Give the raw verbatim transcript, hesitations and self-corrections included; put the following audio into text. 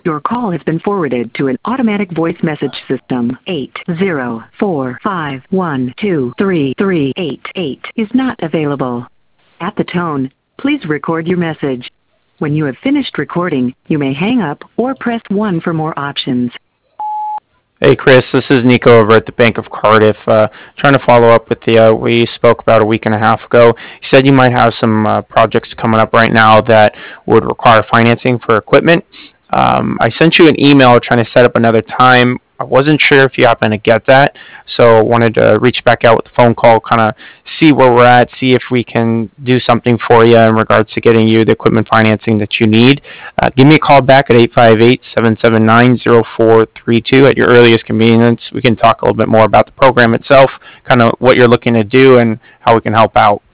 Your call has been forwarded to an automatic voice message system. eight zero four five one two three three eight eight is not available. At the tone, please record your message. When you have finished recording, you may hang up or press one for more options. Hey Chris, this is Nico over at the Bank of Cardiff. Uh, trying to follow up with you. Uh, we spoke about a week and a half ago. You said you might have some uh, projects coming up right now that would require financing for equipment. Um, I sent you an email trying to set up another time. I wasn't sure if you happen to get that, so wanted to reach back out with a phone call, kind of see where we're at, see if we can do something for you in regards to getting you the equipment financing that you need. Uh, give me a call back at eight five eight, seven seven nine, zero four three two at your earliest convenience. We can talk a little bit more about the program itself, kind of what you're looking to do and how we can help out.